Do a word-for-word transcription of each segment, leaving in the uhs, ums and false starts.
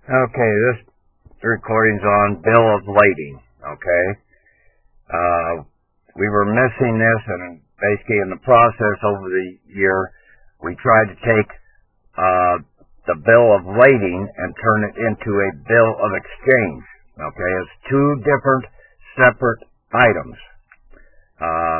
Okay, this recording's on bill of lading, okay? Uh, we were missing this, and basically in the process over the year, we tried to take uh, the bill of lading and turn it into a bill of exchange, okay? It's two different separate items. Uh,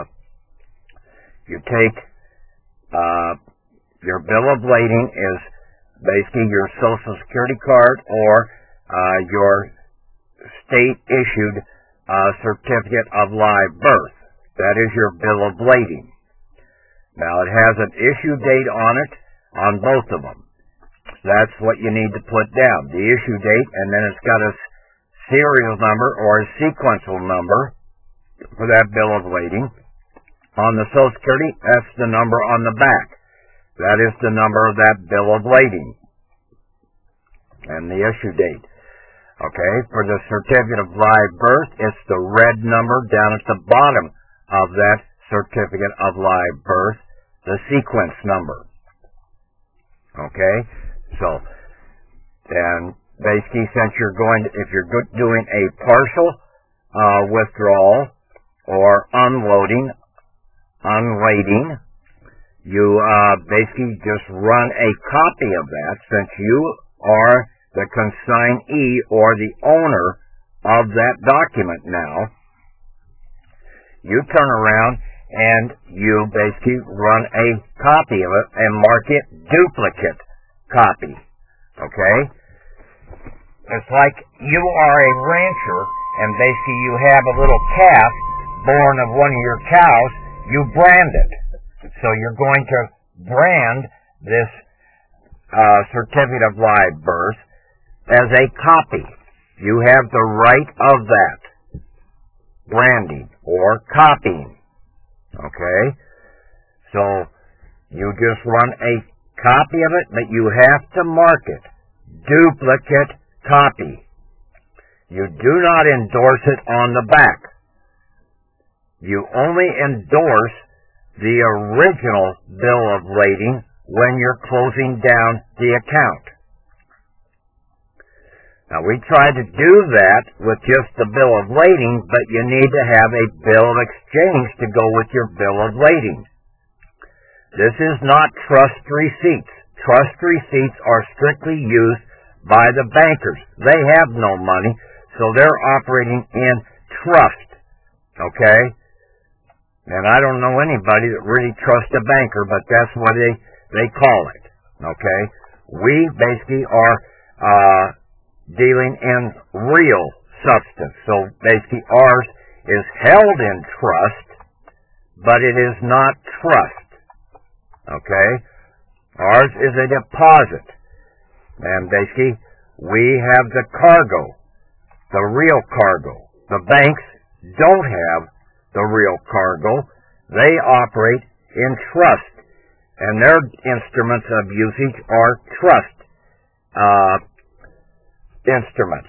you take, uh, your bill of lading is basically your Social Security card or uh, your state-issued uh, certificate of live birth. That is your bill of lading. Now, it has an issue date on it on both of them. That's what you need to put down, the issue date, and then it's got a serial number or a sequential number for that bill of lading. On the Social Security, that's the number on the back. That is the number of that bill of lading and the issue date. Okay, for the certificate of live birth, it's the red number down at the bottom of that certificate of live birth, the sequence number. Okay, so then basically since you're going to, if you're doing a partial uh, withdrawal or unloading, unlading, you uh, basically just run a copy of that since you are the consignee or the owner of that document now. You turn around and you basically run a copy of it and mark it duplicate copy. Okay? It's like you are a rancher and basically you have a little calf born of one of your cows, you brand it. So you're going to brand this uh, certificate of live birth as a copy. You have the right of that branding or copying. Okay? So you just run a copy of it, but you have to mark it duplicate copy. You do not endorse it on the back. You only endorse the original bill of lading when you're closing down the account. Now, we tried to do that with just the bill of lading, but you need to have a bill of exchange to go with your bill of lading. This is not trust receipts. Trust receipts are strictly used by the bankers. They have no money, so they're operating in trust. Okay? And I don't know anybody that really trusts a banker, but that's what they, they call it. Okay? We basically are uh, dealing in real substance. So basically ours is held in trust, but it is not trust. Okay? Ours is a deposit. And basically we have the cargo, the real cargo. The banks don't have the real cargo. They operate in trust, and their instruments of usage are trust uh, instruments.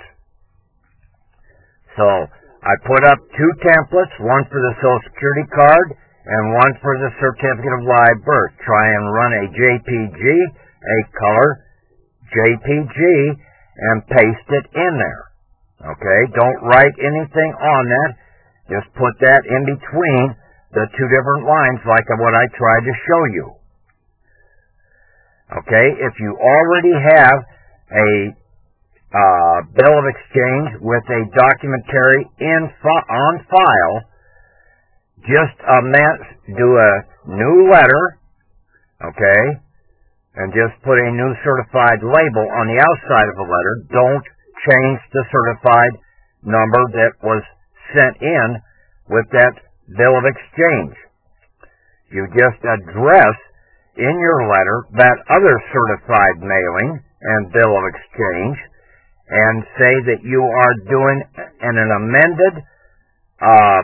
So I put up two templates, one for the Social Security card and one for the certificate of live birth. Try and run a J P G, a color J P G, and paste it in there. Okay, don't write anything on that. Just put that in between the two different lines like what I tried to show you. Okay, if you already have a uh, bill of exchange with a documentary in fi- on file, just amend, do a new letter, okay, and just put a new certified label on the outside of the letter. Don't change the certified number that was sent in with that bill of exchange. You just address in your letter that other certified mailing and bill of exchange and say that you are doing an, an amended uh,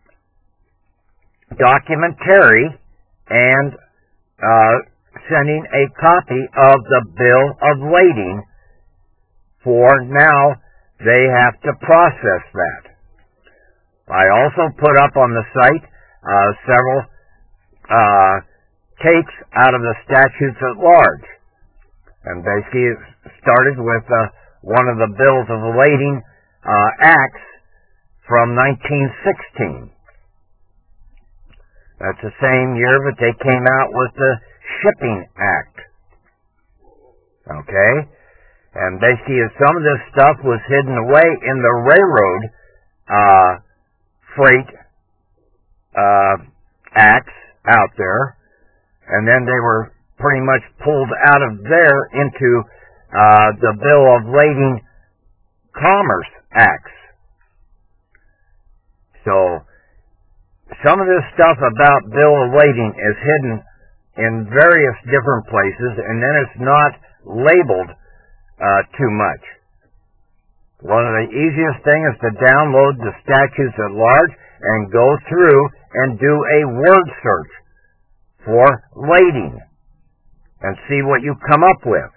documentary and uh, sending a copy of the bill of lading, for now they have to process that. I also put up on the site uh, several uh, takes out of the statutes at large. And basically it started with uh, one of the bills of lading uh, acts from nineteen sixteen. That's the same year that they came out with the Shipping Act. Okay? And basically, some of this stuff was hidden away in the railroad uh, freight uh, acts out there, and then they were pretty much pulled out of there into uh, the Bill of Lading Commerce Acts. So, some of this stuff about Bill of Lading is hidden in various different places, and then it's not labeled uh, too much. One of the easiest things is to download the statutes at large and go through and do a word search for lading and see what you come up with.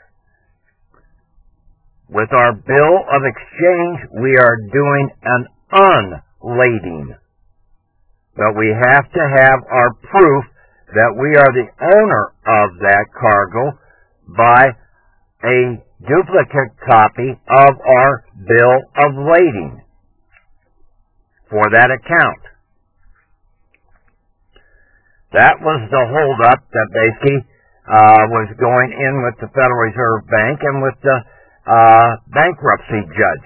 With our bill of exchange, we are doing an unlading. But we have to have our proof that we are the owner of that cargo by a duplicate copy of our bill of lading for that account. That was the holdup that basically uh, was going in with the Federal Reserve Bank and with the uh, bankruptcy judge.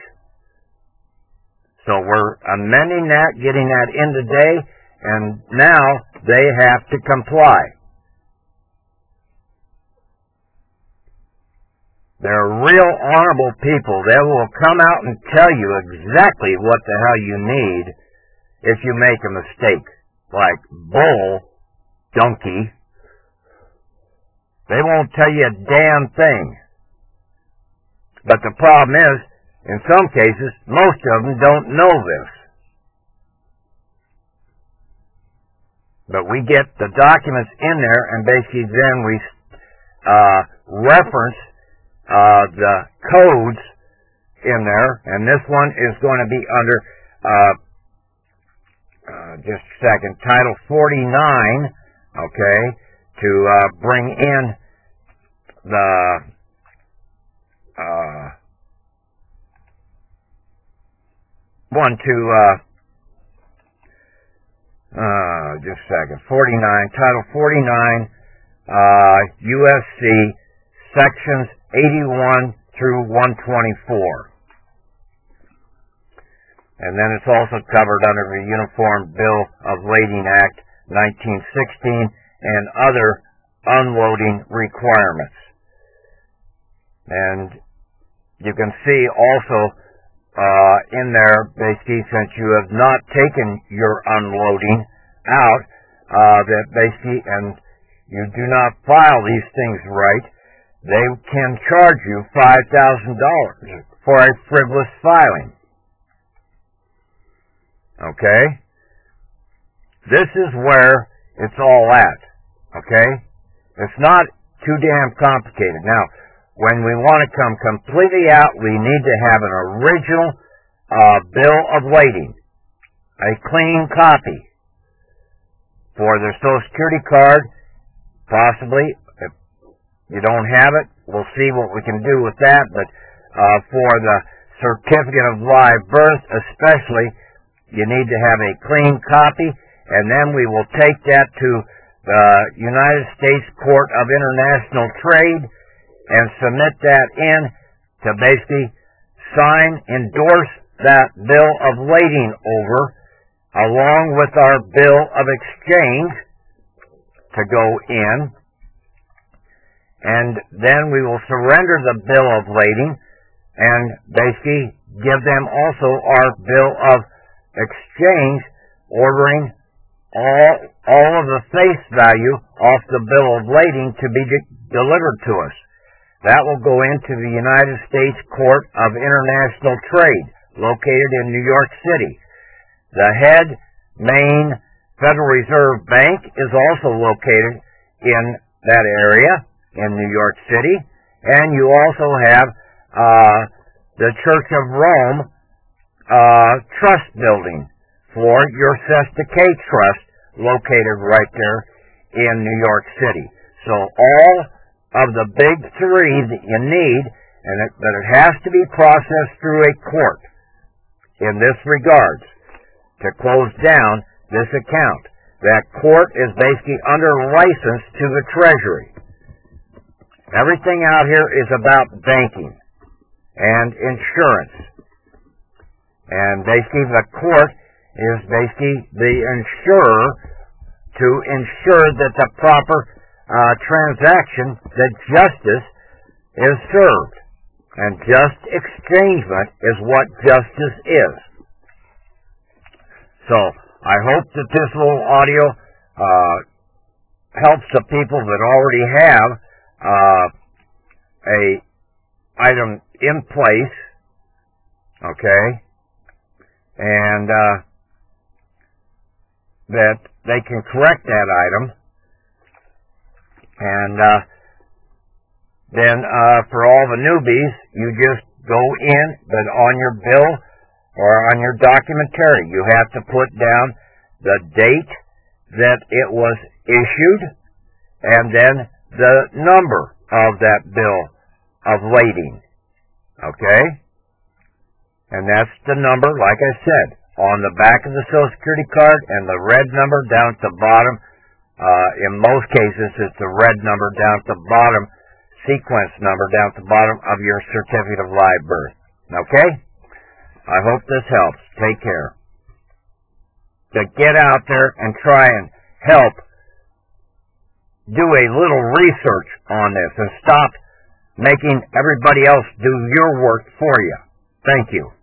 So we're amending that, getting that in today, and now they have to comply. They're real honorable people. They will come out and tell you exactly what the hell you need if you make a mistake. Like bull, donkey. They won't tell you a damn thing. But the problem is, in some cases, most of them don't know this. But we get the documents in there, and basically then we uh, reference uh, the codes in there, and this one is going to be under, uh, uh, just a second, Title forty-nine, okay, to uh, bring in the uh, one to, uh, uh, just a second, forty-nine, Title forty-nine, uh, U S C, Sections eighty-one through one twenty-four. And then it's also covered under the Uniform Bill of Lading Act nineteen sixteen and other unloading requirements. And you can see also uh, in there, basically, since you have not taken your unloading out, uh, that basically, and you do not file these things right, they can charge you five thousand dollars for a frivolous filing. Okay? This is where it's all at. Okay? It's not too damn complicated. Now, when we want to come completely out, we need to have an original uh, bill of lading, a clean copy for their Social Security card, possibly. If you don't have it, we'll see what we can do with that, but uh, for the certificate of live birth especially, you need to have a clean copy, and then we will take that to the United States Court of International Trade and submit that in to basically sign, endorse that bill of lading over, along with our bill of exchange to go in, and then we will surrender the bill of lading and basically give them also our bill of exchange, ordering all all of the face value off the bill of lading to be de- delivered to us. That will go into the United States Court of International Trade, located in New York City. The head main Federal Reserve Bank is also located in that area in New York City, and you also have uh, the Church of Rome uh, Trust Building for your Cesta K Trust, located right there in New York City. So all of the big three that you need and it, but it has to be processed through a court in this regards to close down this account. That court is basically under license to the Treasury. Everything out here is about banking and insurance. And basically the court is basically the insurer to ensure that the proper uh, transaction, that justice is served. And just exchangement is what justice is. So, I hope that this little audio uh, helps the people that already have uh, a item in place, okay, and uh, that they can correct that item, and uh, then uh, for all the newbies, you just go in, but on your bill or on your documentary, you have to put down the date that it was issued, and then the number of that bill of lading. Okay? And that's the number, like I said, on the back of the Social Security card, and the red number down at the bottom. Uh, in most cases, it's the red number down at the bottom, sequence number down at the bottom of your certificate of live birth. Okay? I hope this helps. Take care. To get out there and try and help do a little research on this and stop making everybody else do your work for you. Thank you.